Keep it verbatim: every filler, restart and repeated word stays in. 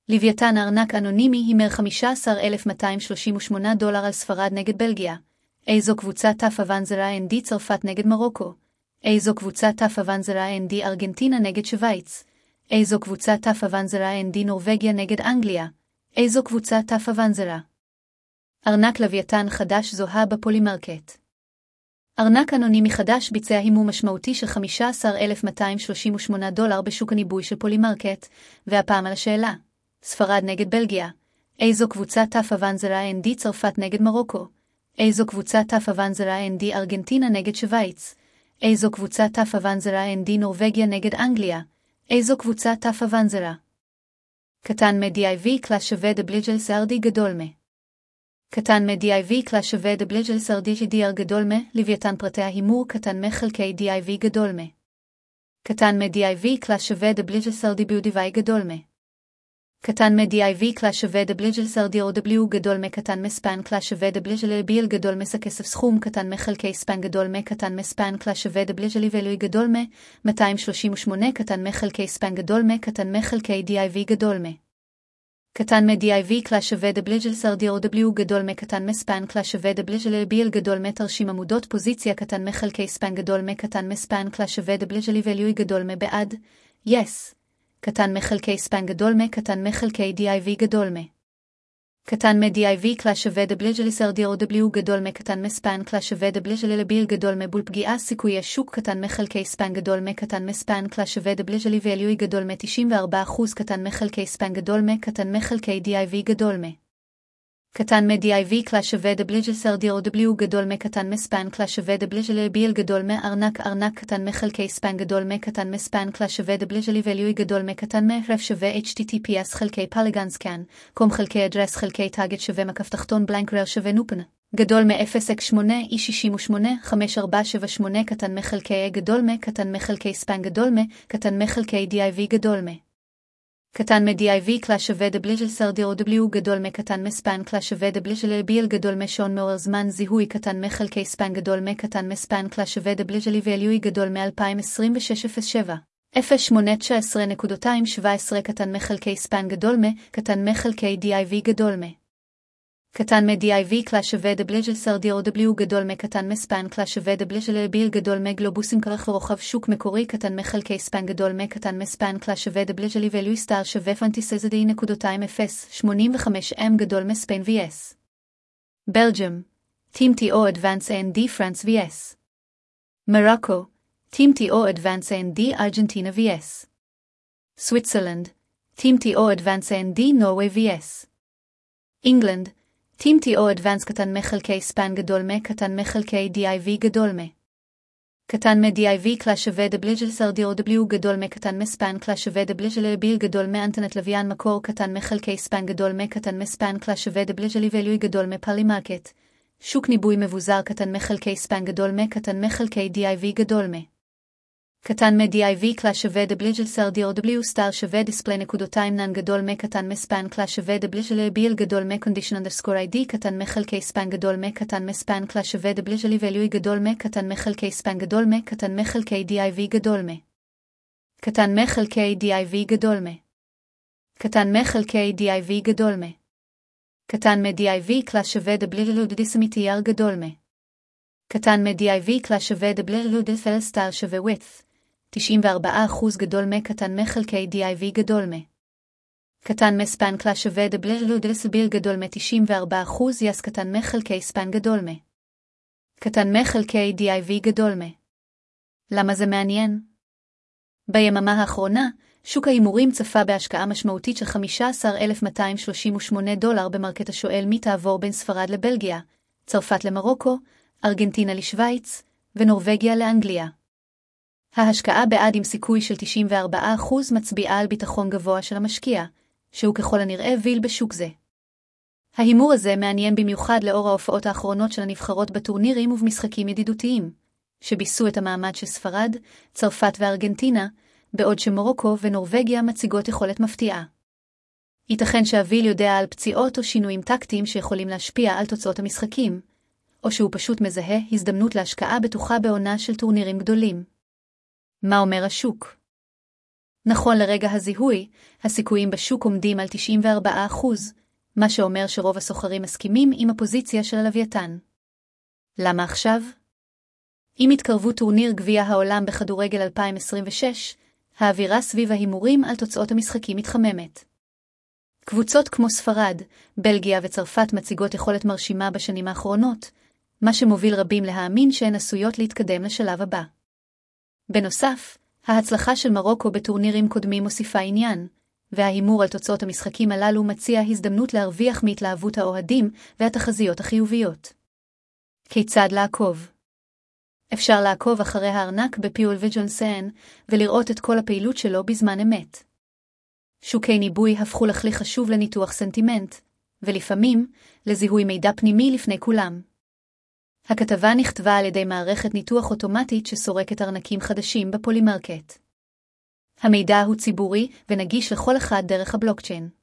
לוויתן ארנק אנונימי הימר חמישה עשר אלף מאתיים שלושים ושמונה דולר על ספרד נגד בלגיה. איזו קבוצה תף אבנזרה אן די צרפת נגד מרוקו? איזו קבוצה תף אבנזרה אן די ארגנטינה נגד שווייץ? איזו קבוצה תף אבנזרה אן די נורווגיה נגד אנגליה? איזו קבוצה תף אבנזרה? ארנק לוויתן חדש זוהה בפולימרקט. ארנק אנונימי חדש ביצע הימור משמעותי של חמישה עשר אלף מאתיים שלושים ושמונה דולר בשוק הניבוי של פולימרקט, והפעם על השאלה: ספרד נגד בלגיה. איזו קבוצה תף אבנזרה אן די צרפת נגד מרוקו? איזו קבוצה תף אבנזרה אן די ארגנטינה נגד שווייץ? איזו קבוצה תף אבנזרה אן די נורווגיה נגד אנגליה? איזו קבוצה תף אבנזרה? קטן מ-די איי וי קלאס שווה דבליג'ל סרדי גדול מ. קטן מ-די איי וי קלאס שווה דבליג'ל סרדי די-אר גדול מ, לוויתן פרטי ההימור קטן מ-חלקי די איי וי גדול מ. קטן מ-די איי וי קלאס שווה דבליג'ל סרדי ביודיווי גדול מ. קטן מ-די איי וי קלאס שווה דבליג'ל סרדי או דבליו גדול מ קטן מספן קלאס שווה דבליג'ל ביל גדול מס הכסף סכום קטן מחלקי ספן גדול מ קטן מספן קלאס שווה דבליג'ל איבלוי גדול מ מאתיים שלושים ושמונה קטן מחלקי ספן גדול מ קטן מחלקי די איי וי גדול מ. קטן מ-די איי וי קלאס שווה דבליג'ל סרדי או דבליו גדול מ קטן מספן קלאס שווה דבליג'ל ביל גדול מ תרשים עמודות פוזיציה קטן מחלקי ספן גדול מ קטן מספן קלאס שווה דבליג'ל איבלוי גדול מ בעד yes קטן מחלקי ספן גדול מ קטן מחלקי די איי וי גדול מ. קטן מ-די איי וי קלאס שווה דבליג'ל סרדי או דבליו גדול מ קטן מספן קלאס שווה דבליג'ל ביל גדול מ בול פגיעה סיכוי השוק קטן מחלקי ספן גדול מ קטן מספן קלאס שווה דבליג'ל איבלוי גדול מ תשעים וארבעה אחוז קטן מחלקי ספן גדול מ קטן מחלקי די איי וי גדול מ. קטן מ-די איי וי קלאס שווה דבליג'ל סרדי או דבליו גדול מ קטן מספן קלאס שווה דבליג'ל ביל גדול מ ארנק ארנק קטן מחלקי ספן גדול מ קטן מספן קלאס שווה דבליג'ל איבלוי גדול מ קטן מ רף שווה אייץ' טי טי פי אס חלקי פוליגון סקן קום חלקי אדרס חלקי טאגט שווה מקף תחתון בלנק רר שווה נופן גדול מ אפס אקס שמונה אי שישים ושמונה חמש ארבע שבע שמונה קטן מחלקי גדול מ קטן מחלקי ספן גדול מ קטן מחלקי די איי וי גדול מ. קטן מ-די איי וי קלאס שווה דבליג'ל סרדי או דבליו גדול מ קטן מספן קלאס שווה דבליג'ל ביל גדול מ שעון מעורר זמן זיהוי קטן מחלקי ספן גדול מ קטן מספן קלאס שווה דבליג'ל איבלוי גדול מ-אלפיים עשרים ושש אפס שבע אפס שמונה תשע עשרה נקודה מאתיים שבע עשרה קטן מחלקי ספן גדול מ קטן מחלקי די איי וי גדול מ. קטן מ-די איי וי קלאס שווה דבליג'ל סרדי או דבליו גדול מ קטן מספן קלאס שווה דבליג'ל ביל גדול מ גלובוסים כרך ורוחב שוק מקורי קטן מחלקי ספן גדול מ קטן מספן קלאס שווה דבליג'ל איבלוי סטאר שווה פנטיסזדי נקודה מאתיים אפס שמונים וחמש אם גדול מספיין vs בלג'ם טים טי או אדוונס אן די פרנס vs מרוקו טים טי או אדוונס אן די ארגנטינה vs סוויטזרלנד טים טי או אדוונס אן די נורווי vs אינגלנד טים טי או אדוונס קטן מחלקי ספן גדול מ קטן מחלקי די איי וי גדול מ. קטן מ-די איי וי קלאס שווה דבליג'ל סרדי או דבליו גדול מ קטן מספן קלאס שווה דבליג'ל ביל גדול מ אנטנת לוויין מקור קטן מחלקי ספן גדול מ קטן מספן קלאס שווה דבליג'ל איבלוי גדול מ פולימרקט. שוק ניבוי מבוזר קטן מחלקי ספן גדול מ קטן מחלקי די איי וי גדול מ. קטן מ-די איי וי קלאס שווה דבליג'ל סרדי או דבליו סטאר שווה דיספלי נקודותיים נן גדול מ קטן מספן קלאס שווה דבליג'ל ביל גדול מ קונדישן אנדרסקור איי די קטן מחלקי ספן גדול מ קטן מספן קלאס שווה דבליג'ל איבלוי גדול מ קטן מחלקי ספן גדול מ קטן מחלקי די איי וי גדול מ. קטן מחלקי די איי וי גדול מ. קטן מחלקי די איי וי גדול מ. קטן מ-די איי וי קלאס שווה דבליג'ל דיסמיטייר גדול מ. קטן מ-די איי וי קלאס שווה דבליג'ל דיספל סטאר שווה width תשעים וארבעה אחוז גדול מ קטן מחלקי די איי וי גדול מ. קטן מספן קלאס שווה דבליג'ל דיסביל גדול מ תשעים וארבעה אחוז יס קטן מחלקי ספן גדול מ. קטן מחלקי די איי וי גדול מ. למה זה מעניין? ביממה האחרונה, שוק ההימורים צפה בהשקעה משמעותית של חמישה עשר אלף מאתיים שלושים ושמונה דולר במרקט השואל מי תעבור בין ספרד לבלגיה, צרפת למרוקו, ארגנטינה לשוויץ ונורווגיה לאנגליה. ההשקעה בעד עם סיכוי של תשעים וארבעה אחוז מצביעה על ביטחון גבוה של המשקיע, שהוא ככל הנראה ויל בשוק זה. ההימור הזה מעניין במיוחד לאור ההופעות האחרונות של הנבחרות בטורנירים ובמשחקים ידידותיים, שביסו את המעמד של ספרד, צרפת וארגנטינה, בעוד שמרוקו ונורווגיה מציגות יכולת מפתיעה. ייתכן שהוויל יודע על פציעות או שינויים טקטיים שיכולים להשפיע על תוצאות המשחקים, או שהוא פשוט מזהה הזדמנות להשקעה בטוחה בעונה של טורנירים גדולים. מה אומר השוק? נכון לרגע הזיהוי, הסיכויים בשוק עומדים על תשעים וארבעה אחוז, מה שאומר שרוב הסוחרים מסכימים עם הפוזיציה של הלוויתן. למה עכשיו? עם התקרבות טורניר גביע העולם בכדורגל אלפיים עשרים ושש, האווירה סביב ההימורים על תוצאות המשחקים מתחממת. קבוצות כמו ספרד, בלגיה וצרפת מציגות יכולת מרשימה בשנים האחרונות, מה שמוביל רבים להאמין שהן עשויות להתקדם לשלב הבא. בנוסף, ההצלחה של מרוקו בטורנירים קודמים מוסיפה עניין, וההימור על תוצאות המשחקים הללו מציע הזדמנות להרוויח מהתלהבות האוהדים והתחזיות החיוביות. כיצד לעקוב? אפשר לעקוב אחרי הארנק בפיול וג'ונסן ולראות את כל הפעילות שלו בזמן אמת. שוקי ניבוי הפכו לכלי חשוב לניתוח סנטימנט, ולפעמים לזיהוי מידע פנימי לפני כולם. הכתבה נכתבה על ידי מערכת ניתוח אוטומטית שסורקת ארנקים חדשים בפולימרקט. המידע הוא ציבורי ונגיש לכל אחד דרך הבלוקצ'יין.